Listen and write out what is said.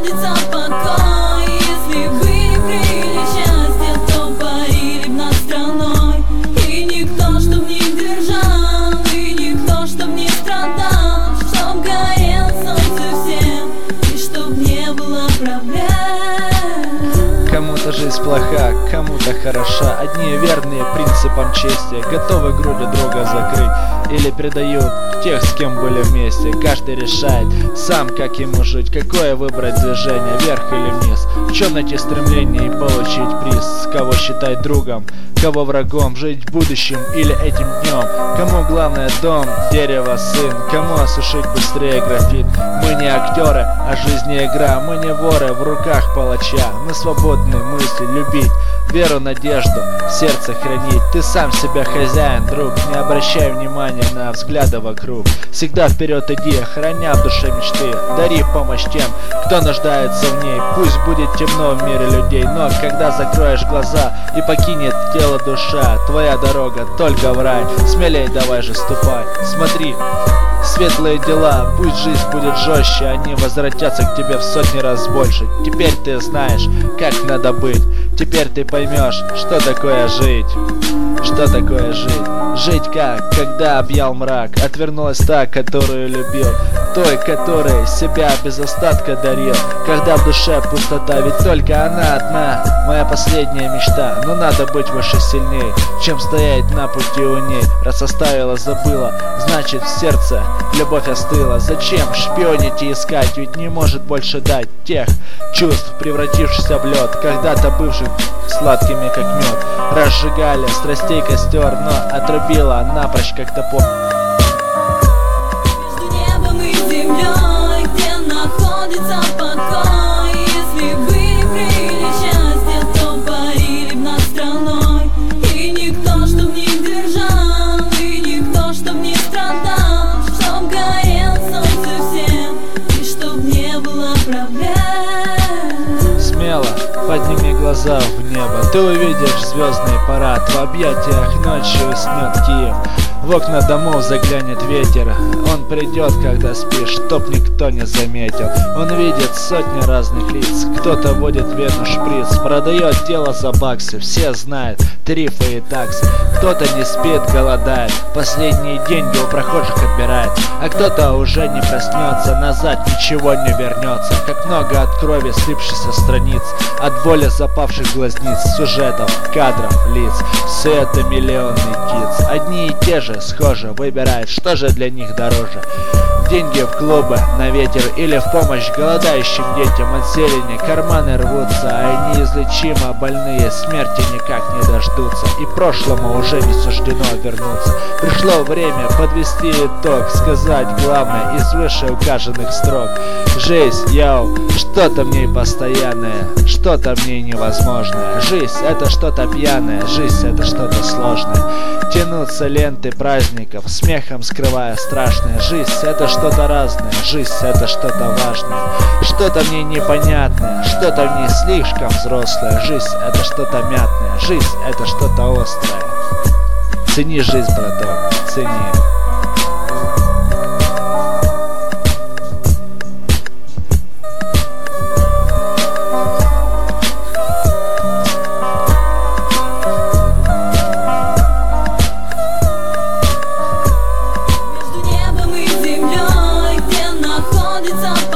находится покой. Если вы крыли счастье, то парили б над страной. И никто, чтоб не держал, и никто, чтоб не страдал, чтоб горел солнце всем, и чтоб не было проблем. Кому-то жизнь плоха, кому-то хороша. Одни верные принципам чести, готовы грудью друга закрыть или предают тех, с кем были вместе. Каждый решает сам, как ему жить, какое выбрать движение, вверх или вниз, в чем найти стремление и получить приз. Кого считать другом, кого врагом, жить будущим или этим днем. Кому главное дом, дерево, сын, кому осушить быстрее графит. Мы не актеры, а жизнь не игра. Мы не воры в руках палача. Мы свободны мысли любить, веру, надежду в сердце хранить. Ты сам себя хозяин, друг, не обращай внимания на взгляды вокруг. Всегда вперед иди, храня в душе мечты. Дари помощь тем, кто нуждается в ней. Пусть будет темно в мире людей, но когда закроешь глаза и покинет тело душа, твоя дорога только в рай. Смелей давай же ступай, смотри светлые дела, пусть жизнь будет жестче, они возвратятся к тебе в сотни раз больше. Теперь ты знаешь, как надо быть, теперь ты поймешь, что такое жить. Что такое жить? Жить как, когда объял мрак, отвернулась та, которую любил, той, которой себя без остатка дарил. Когда в душе пустота, ведь только она одна, моя последняя мечта. Но надо быть выше, сильней, чем стоять на пути у ней. Раз оставила, забыла, значит в сердце любовь остыла. Зачем шпионить и искать, ведь не может больше дать тех чувств, превратившихся в лед, когда-то бывших сладкими как мед. Разжигали страстей костер, но отрубила напрочь как топор. Между небом и землей, где находится покой. Если вы крыли счастье, то парили б над страной. И никто, чтоб не держал, и никто, чтоб не страдал, чтоб горел солнце всем, и чтоб не было проблем. Смело подними глаза в небо, ты увидишь звездный парад. В объятиях ночью уснет Киев, в окна домов заглянет ветер. Он придет, когда спишь, чтоб никто не заметил. Он видит сотни разных лиц, кто-то водит вену шприц, продает тело за баксы, все знают тарифы и таксы. Кто-то не спит, голодает, последние деньги у прохожих отбирает. А кто-то уже не проснется, назад ничего не вернется. Как много от крови слипшихся страниц, от боли запавших глазниц, сюжетов, кадров, лиц. Все это миллионный кидс, одни и те же схожи, выбирают, что же для них дороже. Деньги в клубы, на ветер или в помощь голодающим детям. От зелени карманы рвутся, а неизлечимо больные смерти никак не дождутся. И прошлому уже не суждено вернуться. Пришло время подвести итог, сказать главное из вышеуказанных строк. Жизнь, йоу, что-то в ней постоянное, что-то в ней невозможное. Жизнь — это что-то пьяное, жизнь — это что-то сложное. Тянутся ленты праздников, смехом скрывая страшное. Жизнь — это что-то разное, жизнь — это что-то важное. Что-то в ней непонятное, что-то в ней слишком взрослое. Жизнь — это что-то мятное, жизнь — это что-то острое. Цени жизнь, браток, цени. Между небом и землей, где находится